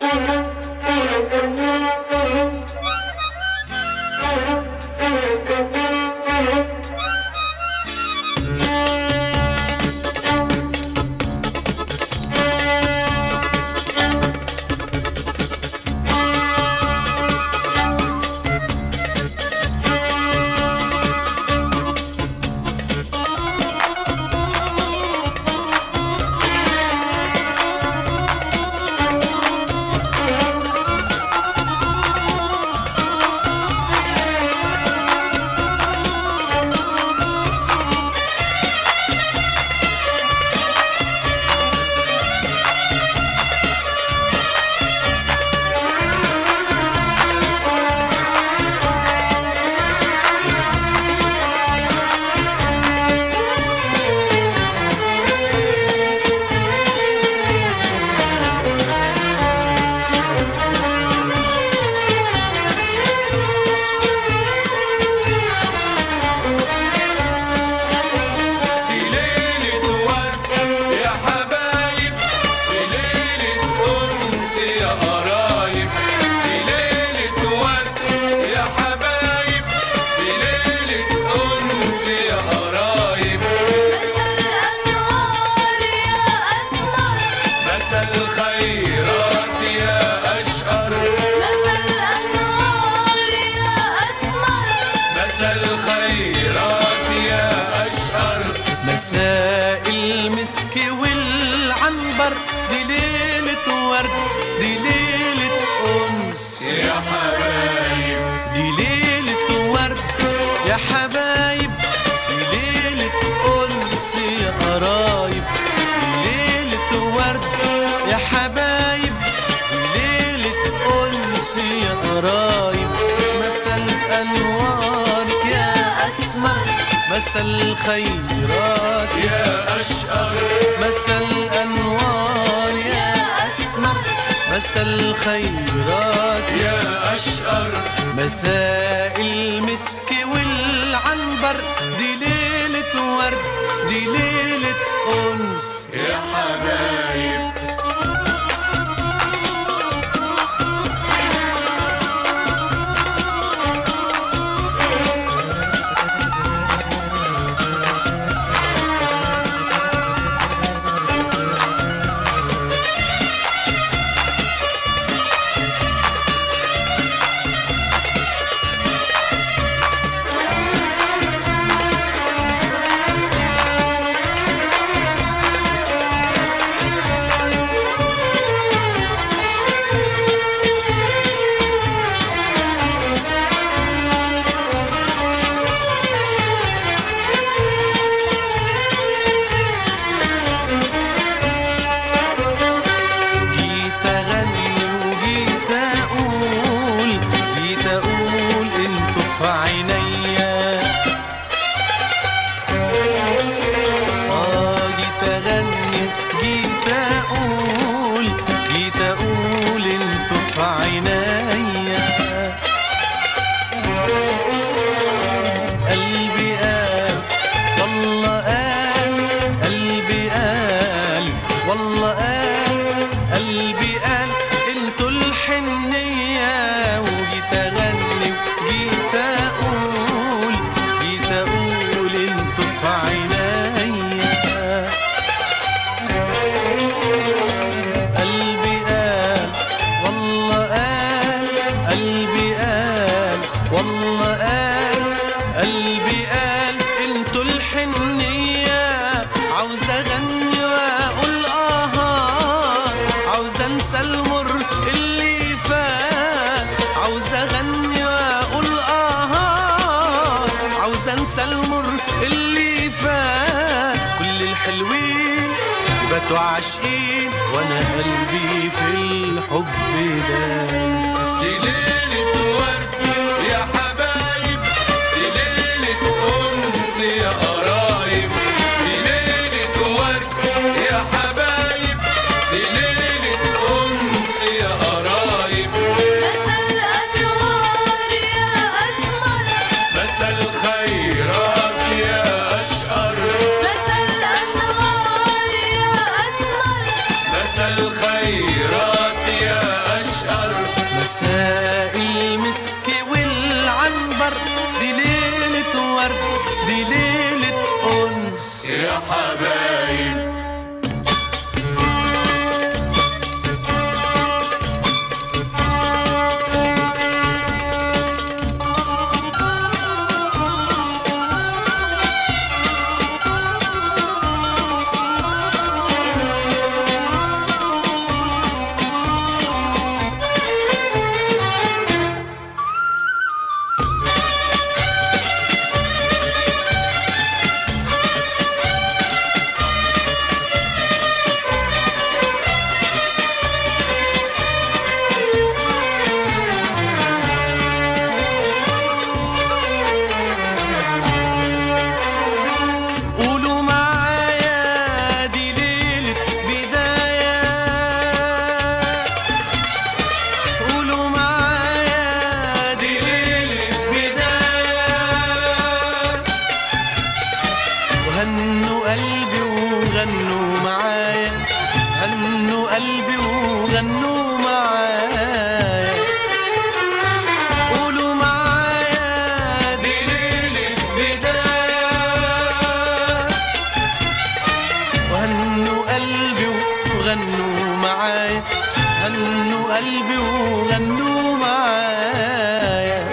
مساء المسك والعنبر، دي ليلة ورد، دي ليلة أنس يا حبايب، دي ليلة ورد يا حبايب، دي ليلة أنس يا قرايب، دي ليلة ورد يا حبايب، دي ليلة أنس يا قرايب. مساء أنوارك يا أسمر، مساء الخيرات يا أشقر، مساء الأنوار يا أسمر، مساء الخيرات يا أشقر، مساء المسك والعنبر، دي ليلة ورد، دي ليلة أنس يا حبايب. قلبي قال انتوا الحنية، وجيت اغني وجيت اقول، جيت اقول انتوا في عينيا. قلبي قال والله قال، قلبي قال والله قال، قلبي قال انتوا الحنية. عاوز اغني واقول عاوز انسى المر اللي فات، عاوز اغني واقول عاوز انسى المر اللي فات. كل الحلوين باتوا عاشقين وانا قلبي في الحب دايب. دي ليلة ورد يا حبايب، دي ليلة أنس يا قرايب، دي ليلة ورد يا حبايب، دي ليلة أنس يا قرايب. مساء الأنوار يا أسمر، مساء الخيرات يا أشقر، مساء الأنوار يا أسمر، مساء الخيرات يا وغنوا معايا، قولوا معايا دي ليلة بداية. وهنوا قلبي وغنوا معايا، هنوا قلبي وغنوا معايا.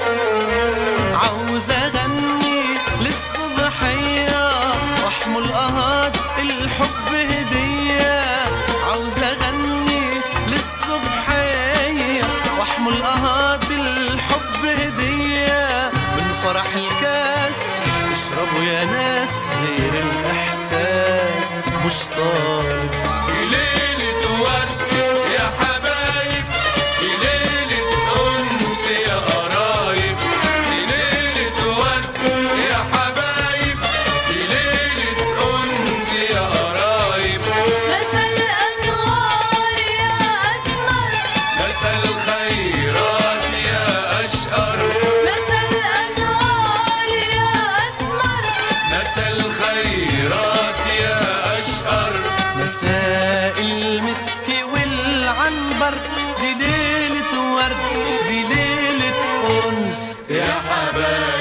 عاوز اغني للصبحية واحمل قهات الحب هدية. عاوز اغني للصبحية واحمل قهات الحب هدية. من فرح الكاس اشربوا يا ناس، غير الاحساس مش طالب. في ليلة ورد يا حبايب، في ليلة أنس يا قرايب، في ليلة ورد يا حبايب، في ليلة أنس يا قرايب. مسا الأنوار يا أسمر، مسا الخيرات يا أشقر، مسا الأنوار يا أسمر، مسا الخيرات يا أشقر. مساء المسك والعنبر، دي ليلة ورد، دي ليلة أنس يا حبايب.